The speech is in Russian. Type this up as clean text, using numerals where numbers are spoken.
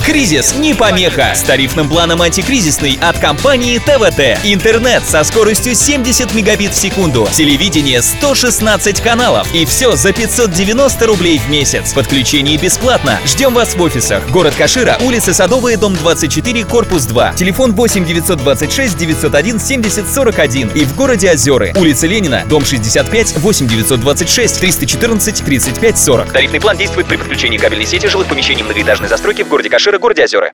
Кризис не помеха. С тарифным планом антикризисный от компании ТВТ. Интернет со скоростью 70 мегабит в секунду. Телевидение 116 каналов. И все за 590 рублей в месяц. Подключение бесплатно. Ждем вас в офисах. Город Кашира, улица Садовая, дом 24, корпус 2. Телефон 8 926 901 70 41. И в городе Озеры. Улица Ленина, дом 65, 8 926 314 35 40. Тарифный план действует при подключении кабельной сети жилых помещений многоэтажной застройки в городе Кашира, городе Озеры.